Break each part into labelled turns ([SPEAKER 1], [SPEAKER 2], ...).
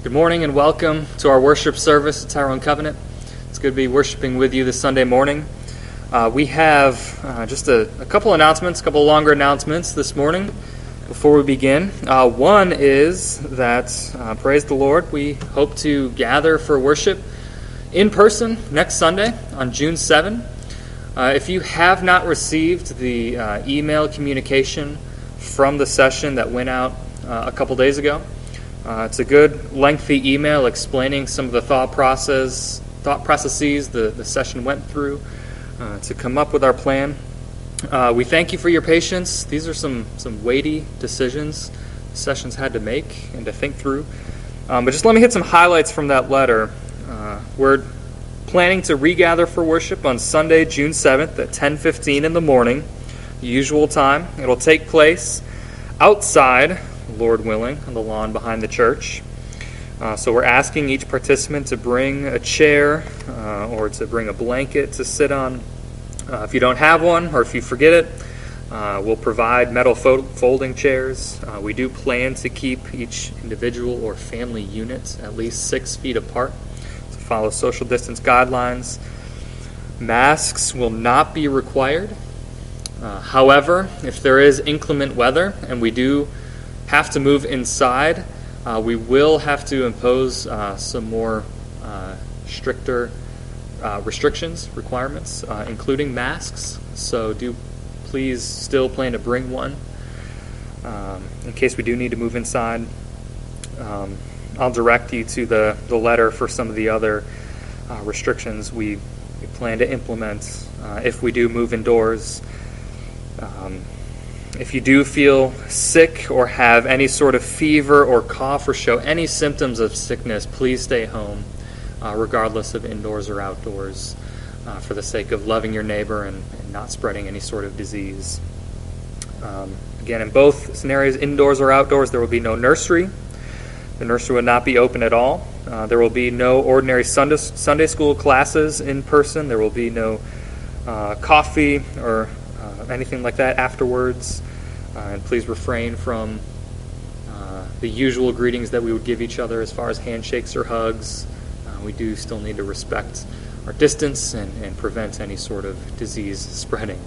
[SPEAKER 1] Good morning and welcome to our worship service at Tyrone Covenant. It's good to be worshiping with you this Sunday morning. We have just a couple announcements, a couple longer announcements this morning before we begin. One is that, praise the Lord, we hope to gather for worship in person next Sunday on June 7. If you have not received the email communication from the session that went out a couple days ago, it's a good lengthy email explaining some of the thought processes the session went through to come up with our plan. We thank you for your patience. These are some weighty decisions the sessions had to make and to think through. But just let me hit some highlights from that letter. We're planning to regather for worship on Sunday, June 7th at 10:15 in the morning, the usual time. It'll take place outside, Lord willing, on the lawn behind the church. So we're asking each participant to bring a chair or to bring a blanket to sit on. If you don't have one or if you forget it, we'll provide metal folding chairs. We do plan to keep each individual or family unit at least 6 feet apart to follow social distance guidelines. Masks will not be required. However, if there is inclement weather and we do have to move inside, we will have to impose some more stricter requirements, including masks. So do please still plan to bring one in case we do need to move inside. I'll direct you to the letter for some of the other restrictions we plan to implement if we do move indoors. If you do feel sick or have any sort of fever or cough or show any symptoms of sickness, please stay home, regardless of indoors or outdoors, for the sake of loving your neighbor and not spreading any sort of disease. Again, in both scenarios, indoors or outdoors, there will be no nursery. The nursery will not be open at all. There will be no ordinary Sunday school classes in person. There will be no coffee or anything like that afterwards. And please refrain from the usual greetings that we would give each other as far as handshakes or hugs. We do still need to respect our distance and prevent any sort of disease spreading.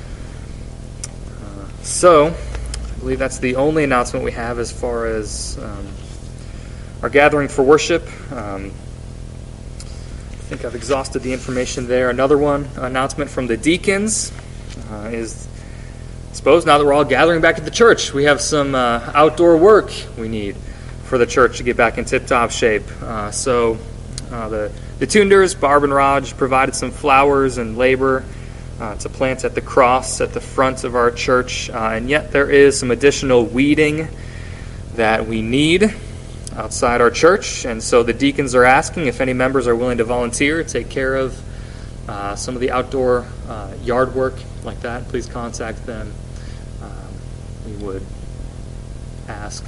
[SPEAKER 1] So, I believe that's the only announcement we have as far as our gathering for worship. I think I've exhausted the information there. Another announcement from the deacons is, I suppose, now that we're all gathering back at the church, we have some outdoor work we need for the church to get back in tip-top shape. So the Tunders, Barb and Raj, provided some flowers and labor to plant at the cross at the front of our church. And yet there is some additional weeding that we need outside our church. And so the deacons are asking if any members are willing to volunteer to take care of some of the outdoor yard work like that. Please contact them. We would ask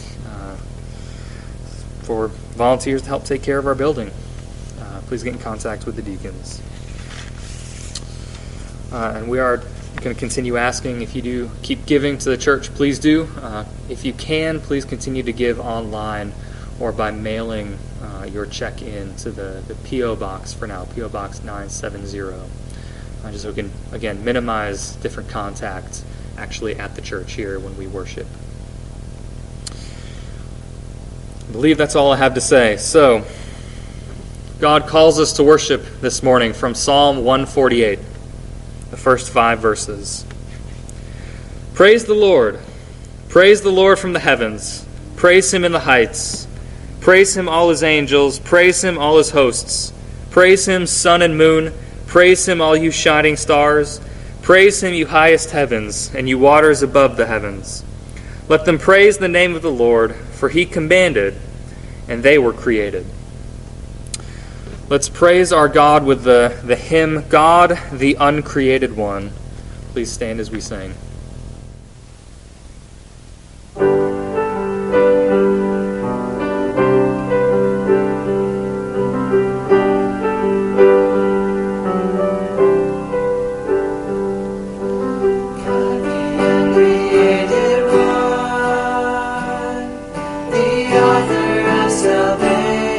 [SPEAKER 1] for volunteers to help take care of our building. Please get in contact with the deacons. And we are going to continue asking if you do keep giving to the church, please do. If you can, please continue to give online or by mailing your check in to the P.O. Box for now, P.O. Box 970. Just so we can, again, minimize different contact actually at the church here when we worship. I believe that's all I have to say. So, God calls us to worship this morning from Psalm 148, the first 5 verses. Praise the Lord. Praise the Lord from the heavens. Praise Him in the heights. Praise Him, all His angels. Praise Him, all His hosts. Praise Him, sun and moon. Praise Him, all you shining stars. Praise Him, you highest heavens, and you waters above the heavens. Let them praise the name of the Lord, for He commanded, and they were created. Let's praise our God with the hymn, God, the Uncreated One. Please stand as we sing.
[SPEAKER 2] The author of salvation.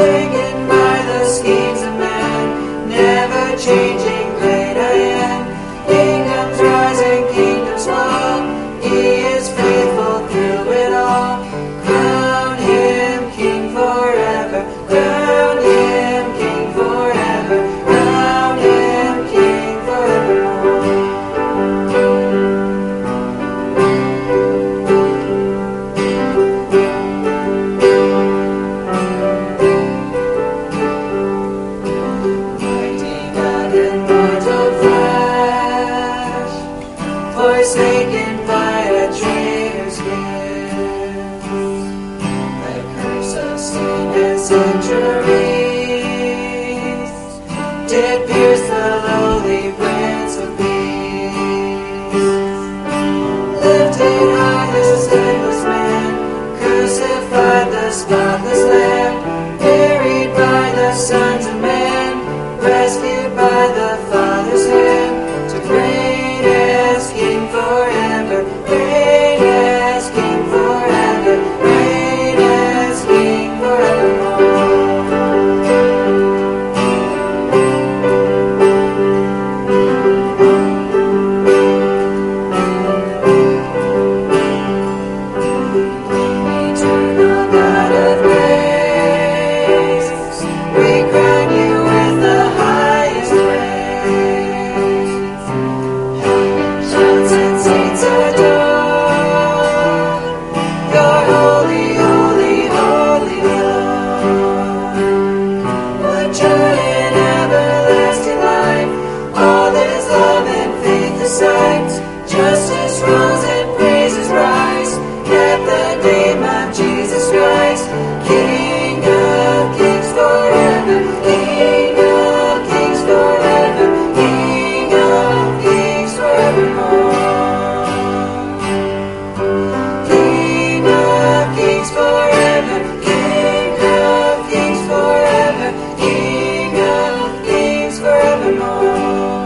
[SPEAKER 2] forsaken by the schemes of man, never changing, great I am. Kingdoms rise and kingdoms fall, He is faithful through it all. Crown Him King forever, crown Him King forever, crown Him King forevermore. Mighty God and mortal flesh, forsaken by a traitor's gift, the curse of sin and centuries did pierce the lowly Prince of Peace. Lifted high the sinless man, crucified the spotless Lamb, buried by the sons of man, rescued by the Father's hand, to reign as King forever, reign as King forever, reign as King forevermore. Eternal God of grace, we crown you with the highest praise. Heaven shouts and saints adore your holy, holy, holy Lord. What joy and everlasting life, all this love and faith aside, justice rules and praises rise at the name of Jesus Christ, King of kings forever, King of kings forever, King of kings forevermore. King of kings forever, King of kings forever, King of kings forevermore.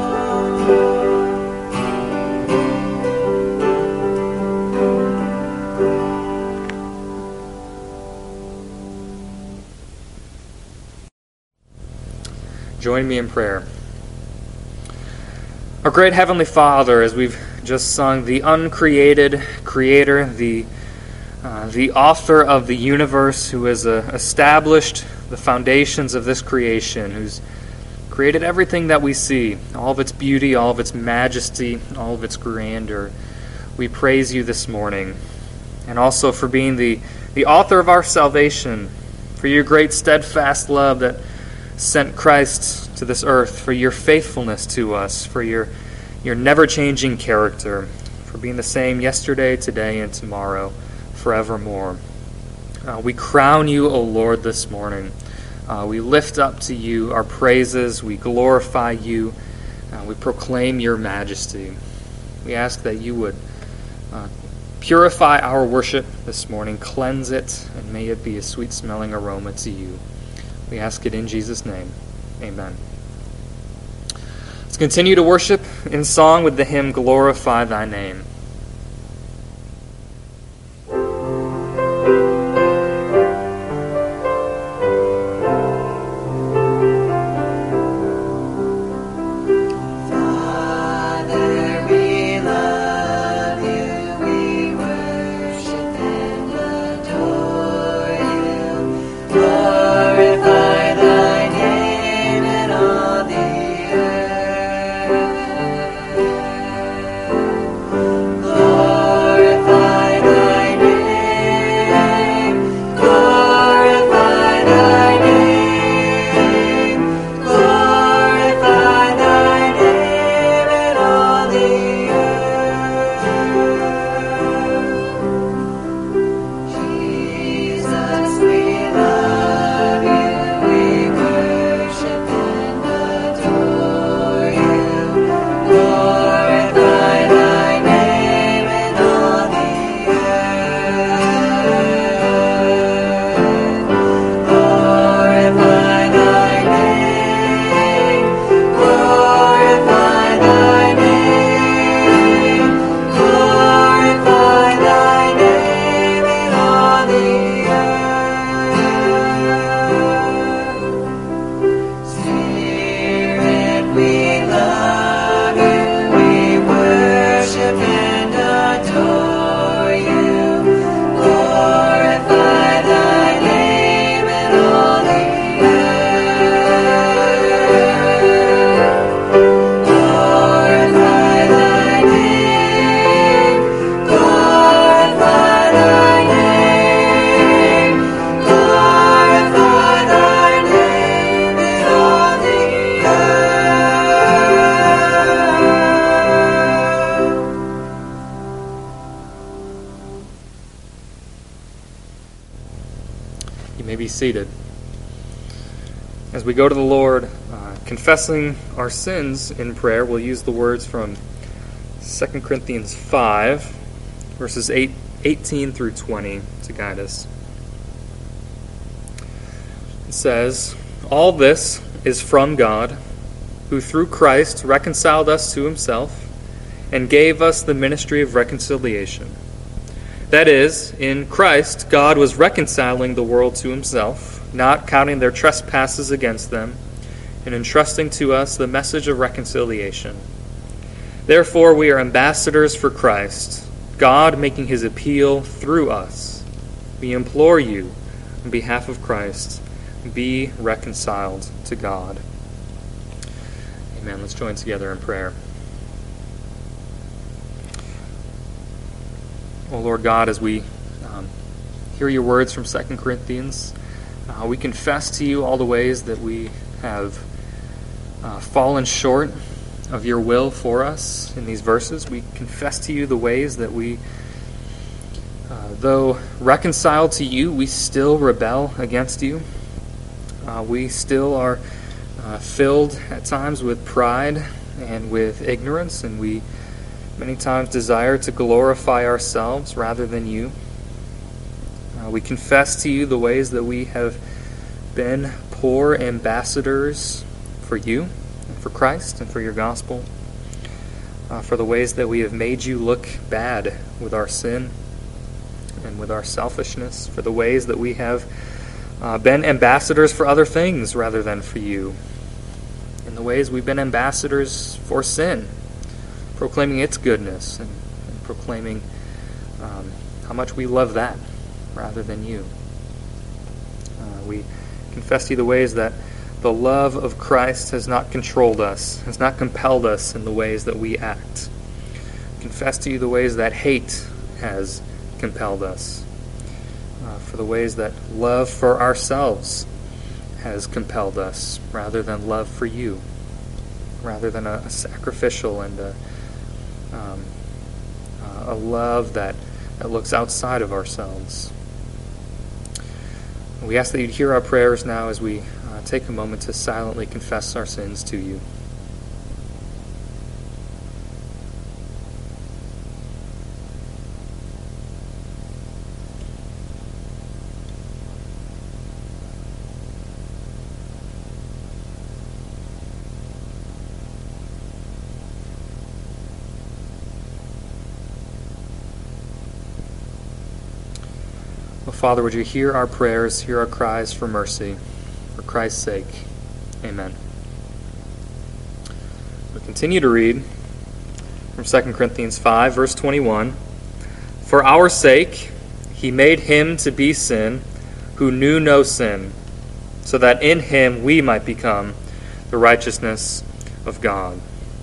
[SPEAKER 1] Join me in prayer. Our great Heavenly Father, as we've just sung, the uncreated Creator, the author of the universe, who has established the foundations of this creation, who's created everything that we see, all of its beauty, all of its majesty, all of its grandeur. We praise you this morning, and also for being the author of our salvation, for your great steadfast love that sent Christ to this earth, for your faithfulness to us, for your never-changing character, for being the same yesterday, today, and tomorrow, forevermore. We crown you, O Lord, this morning. We lift up to you our praises. We glorify you. We proclaim your majesty. We ask that you would purify our worship this morning, cleanse it, and may it be a sweet-smelling aroma to you. We ask it in Jesus' name. Amen. Let's continue to worship in song with the hymn, Glorify Thy Name.
[SPEAKER 2] Jesus, we love in all the earth. Glorify thy name, glorify thy name, glorify thy name in all the earth.
[SPEAKER 1] You may be seated. As we go to the Lord, confessing our sins in prayer, we'll use the words from 2 Corinthians 5, verses 18 through 20 to guide us. It says, "All this is from God, who through Christ reconciled us to himself and gave us the ministry of reconciliation. That is, in Christ, God was reconciling the world to himself, not counting their trespasses against them, and entrusting to us the message of reconciliation. Therefore, we are ambassadors for Christ, God making his appeal through us. We implore you, on behalf of Christ, be reconciled to God." Amen. Let's join together in prayer. Oh Lord God, as we hear your words from 2 Corinthians, we confess to you all the ways that we have fallen short of your will for us in these verses. We confess to you the ways that we, though reconciled to you, we still rebel against you. We still are filled at times with pride and with ignorance, and we many times desire to glorify ourselves rather than you. We confess to you the ways that we have been poor ambassadors for you, and for Christ, and for your gospel. For the ways that we have made you look bad with our sin and with our selfishness. For the ways that we have been ambassadors for other things rather than for you. In the ways we've been ambassadors for sin, proclaiming its goodness and proclaiming how much we love that rather than you. We confess to you the ways that the love of Christ has not controlled us, has not compelled us in the ways that we act. Confess to you the ways that hate has compelled us, for the ways that love for ourselves has compelled us rather than love for you, rather than a sacrificial and a love that looks outside of ourselves. We ask that you'd hear our prayers now as we take a moment to silently confess our sins to you. Well, Father, would you hear our prayers, hear our cries for mercy, for Christ's sake. Amen. We continue to read from 2 Corinthians 5, verse 21. "For our sake he made him to be sin who knew no sin, so that in him we might become the righteousness of God."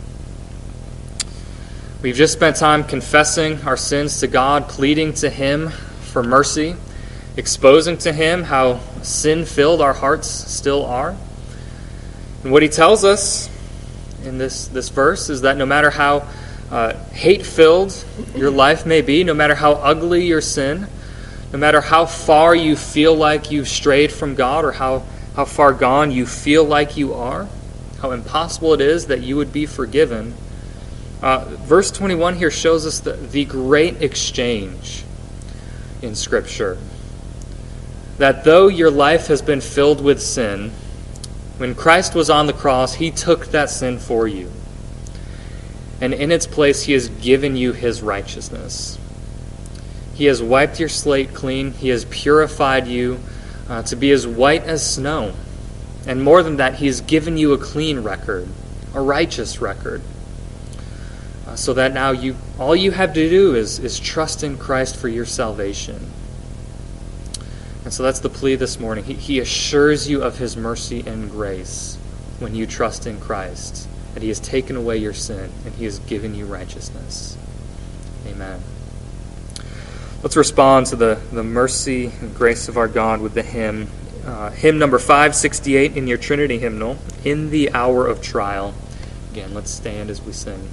[SPEAKER 1] We've just spent time confessing our sins to God, pleading to him for mercy, exposing to him how sin-filled our hearts still are. And what he tells us in this verse is that no matter how hate-filled your life may be, no matter how ugly your sin, no matter how far you feel like you've strayed from God or how far gone you feel like you are, how impossible it is that you would be forgiven, verse 21 here shows us the great exchange in Scripture. That though your life has been filled with sin, when Christ was on the cross, he took that sin for you. And in its place, he has given you his righteousness. He has wiped your slate clean. He has purified you to be as white as snow. And more than that, he has given you a clean record, a righteous record. So that now all you have to do is trust in Christ for your salvation. And so that's the plea this morning. He assures you of his mercy and grace when you trust in Christ, that he has taken away your sin and he has given you righteousness. Amen. Let's respond to the mercy and grace of our God with the hymn. Hymn number 568 in your Trinity hymnal, In the Hour of Trial. Again, let's stand as we sing.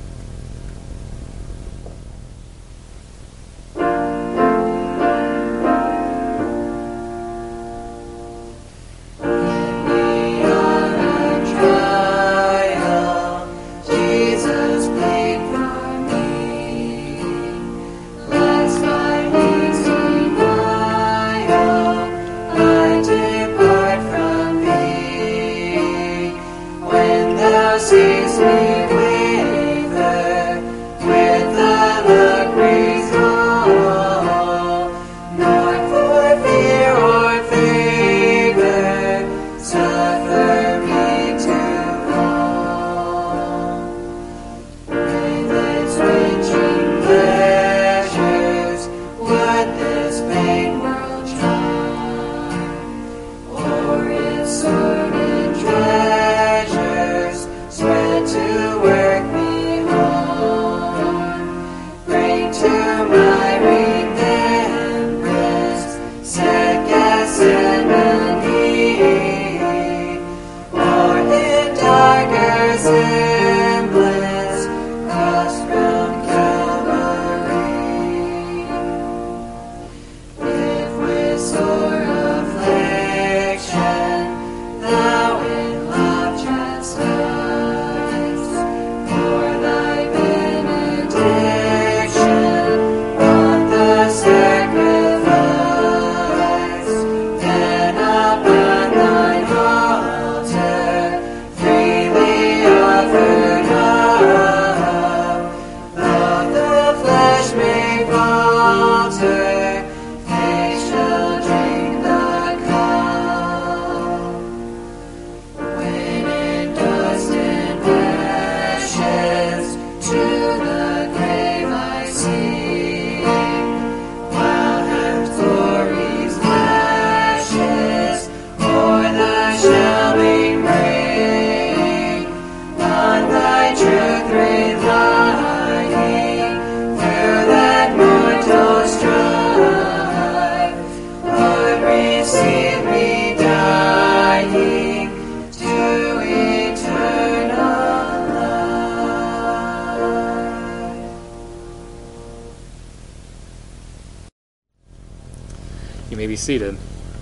[SPEAKER 1] You may be seated.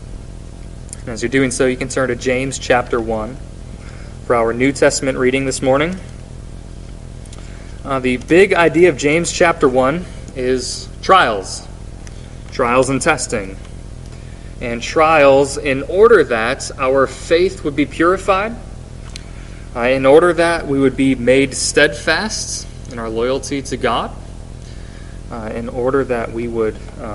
[SPEAKER 1] And as you're doing so, you can turn to James chapter 1 for our New Testament reading this morning. The big idea of James chapter 1 is trials. Trials and testing. And trials in order that our faith would be purified, in order that we would be made steadfast in our loyalty to God, in order that we would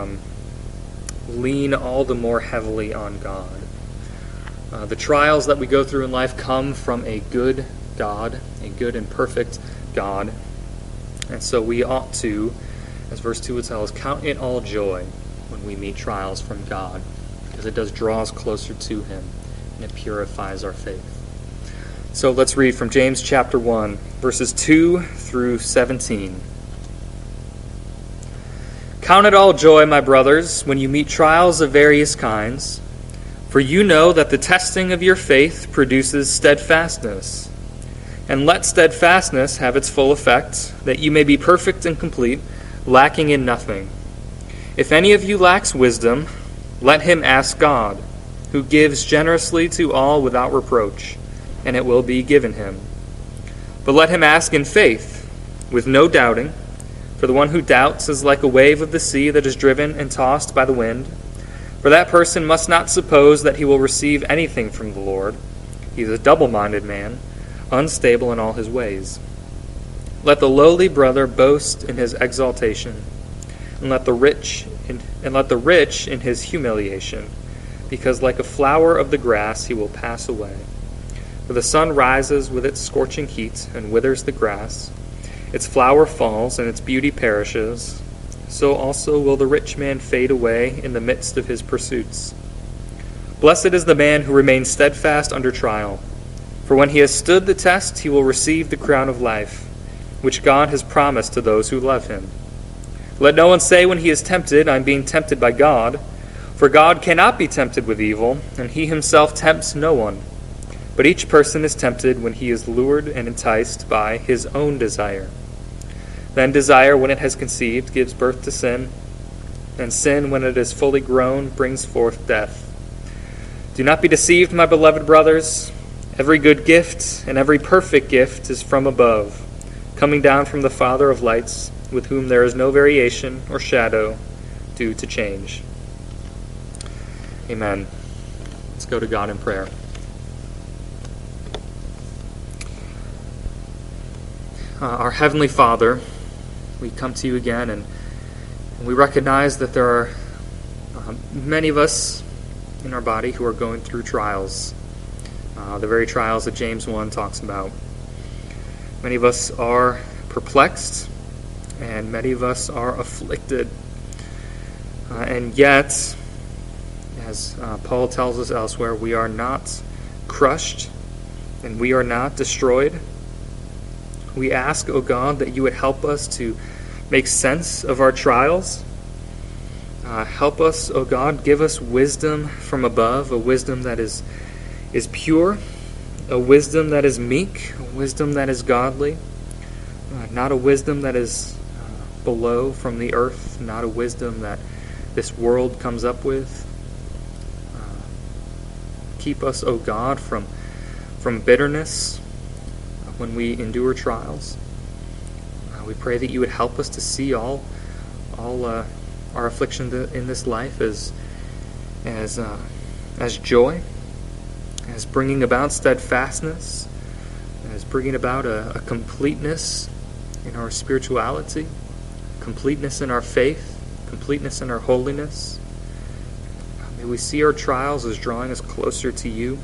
[SPEAKER 1] lean all the more heavily on God. The trials that we go through in life come from a good God, a good and perfect God. And so we ought to, as verse 2 would tell us, count it all joy when we meet trials from God, because it does draw us closer to Him, and it purifies our faith. So let's read from James chapter 1, verses 2 through 17. Count it all joy, my brothers, when you meet trials of various kinds, for you know that the testing of your faith produces steadfastness. And let steadfastness have its full effect, that you may be perfect and complete, lacking in nothing. If any of you lacks wisdom, let him ask God, who gives generously to all without reproach, and it will be given him. But let him ask in faith, with no doubting, for the one who doubts is like a wave of the sea that is driven and tossed by the wind. For that person must not suppose that he will receive anything from the Lord. He is a double-minded man, unstable in all his ways. Let the lowly brother boast in his exaltation, and let the rich in his humiliation, because like a flower of the grass he will pass away. For the sun rises with its scorching heat and withers the grass. Its flower falls and its beauty perishes. So also will the rich man fade away in the midst of his pursuits. Blessed is the man who remains steadfast under trial, for when he has stood the test, he will receive the crown of life, which God has promised to those who love him. Let no one say when he is tempted, I am being tempted by God, for God cannot be tempted with evil, and he himself tempts no one. But each person is tempted when he is lured and enticed by his own desire. Then desire, when it has conceived, gives birth to sin, and sin, when it is fully grown, brings forth death. Do not be deceived, my beloved brothers. Every good gift and every perfect gift is from above, coming down from the Father of lights, with whom there is no variation or shadow due to change. Amen. Let's go to God in prayer. Our Heavenly Father, we come to you again, and we recognize that there are many of us in our body who are going through trials, the very trials that James 1 talks about. Many of us are perplexed, and many of us are afflicted. And yet, as Paul tells us elsewhere, we are not crushed, and we are not destroyed. We ask, O God, that you would help us to make sense of our trials. Help us, O God, give us wisdom from above, a wisdom that is pure, a wisdom that is meek, a wisdom that is godly, not a wisdom that is below from the earth, not a wisdom that this world comes up with. Keep us, O God, from bitterness when we endure trials. We pray that you would help us to see all our affliction in this life as joy, as bringing about steadfastness, as bringing about a completeness in our spirituality, completeness in our faith, completeness in our holiness. May we see our trials as drawing us closer to you.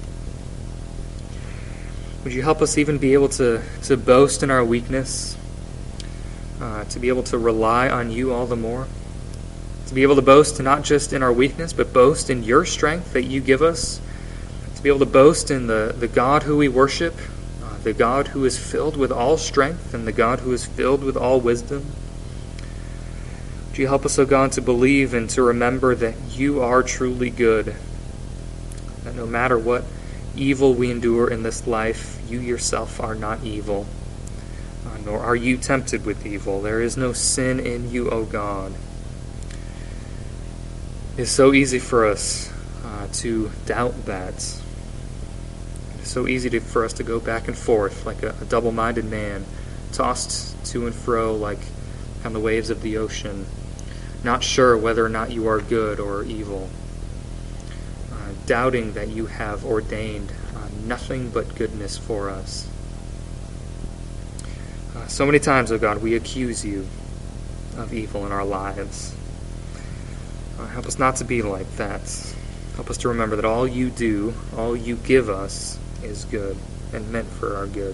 [SPEAKER 1] Would you help us even be able to boast in our weakness, to be able to rely on you all the more, to be able to boast not just in our weakness, but boast in your strength that you give us, to be able to boast in the God who we worship, the God who is filled with all strength, and the God who is filled with all wisdom. Would you help us, O God, to believe and to remember that you are truly good, that no matter what evil we endure in this life, you yourself are not evil, nor are you tempted with evil. There is no sin in you, O God. It is so easy for us to doubt that. It is so easy for us to go back and forth like a double-minded man, tossed to and fro like on the waves of the ocean, not sure whether or not you are good or evil, doubting that you have ordained nothing but goodness for us. So many times, O God, we accuse you of evil in our lives. Help us not to be like that. Help us to remember that all you do, all you give us, is good and meant for our good.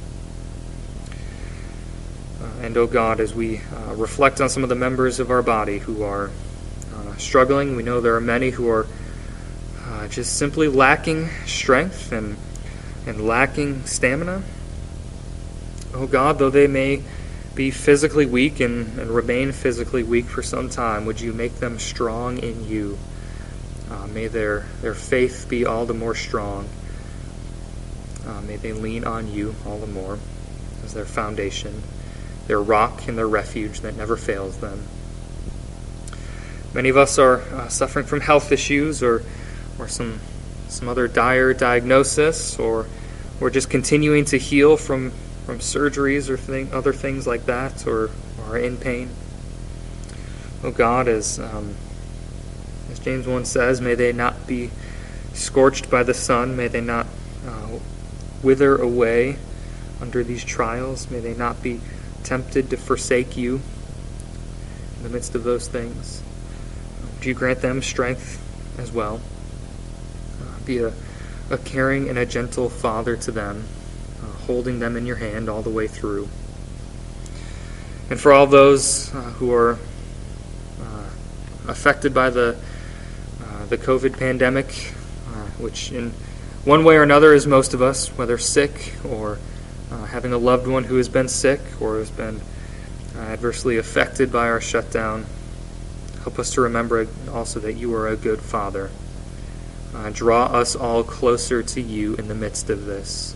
[SPEAKER 1] And, O God, as we reflect on some of the members of our body who are struggling, we know there are many who are just simply lacking strength and lacking stamina. Oh God, though they may be physically weak and remain physically weak for some time, would you make them strong in you? May their faith be all the more strong. May they lean on you all the more as their foundation, their rock and their refuge that never fails them. Many of us are suffering from health issues or some other dire diagnosis, or we're just continuing to heal from surgeries or other things like that, or are in pain. Oh God, as James 1 says, may they not be scorched by the sun, may they not wither away under these trials, may they not be tempted to forsake you in the midst of those things. Would you grant them strength as well? Be a caring and a gentle father to them, holding them in your hand all the way through. And for all those who are affected by the COVID pandemic, which in one way or another is most of us, whether sick or having a loved one who has been sick or has been adversely affected by our shutdown. Help us to remember also that you are a good Father. Draw us all closer to you in the midst of this.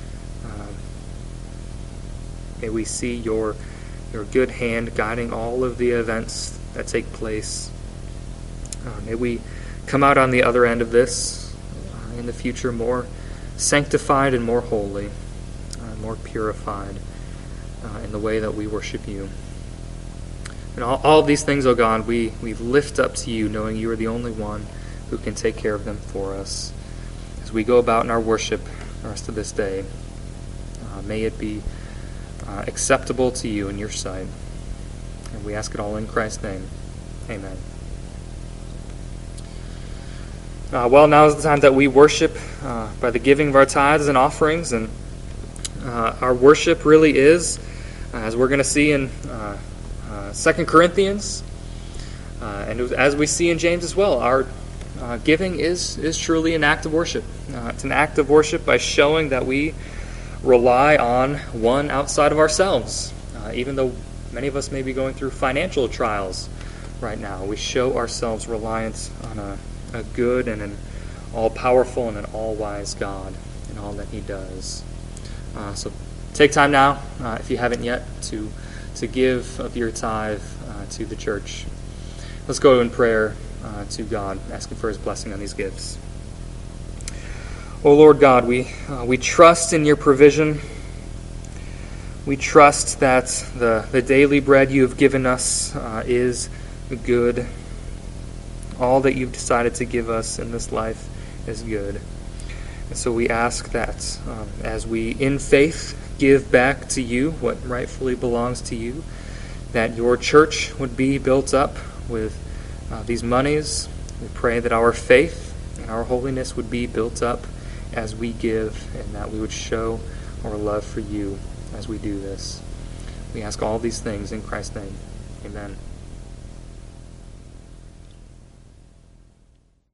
[SPEAKER 1] May we see your good hand guiding all of the events that take place. May we come out on the other end of this in the future more sanctified and more holy, more purified in the way that we worship you. And all of these things, O God, we lift up to you, knowing you are the only one who can take care of them for us. As we go about in our worship the rest of this day, may it be acceptable to you in your sight. And we ask it all in Christ's name. Amen. Well, now is the time that we worship by the giving of our tithes and offerings. And our worship really is, as we're going to see in 2 Corinthians, and as we see in James as well, our giving is truly an act of worship. It's an act of worship by showing that we rely on one outside of ourselves. Even though many of us may be going through financial trials right now, we show ourselves reliant on a good and an all-powerful and an all-wise God in all that he does. So take time now, if you haven't yet, to give of your tithe to the church. Let's go in prayer to God, asking for his blessing on these gifts. O Lord God, we trust in your provision. We trust that the daily bread you have given us is good. All that you've decided to give us in this life is good. And so we ask that as we, in faith, give back to you what rightfully belongs to you, that your church would be built up with these monies. We pray that our faith and our holiness would be built up as we give, and that we would show our love for you as we do this. We ask all these things in Christ's name. Amen.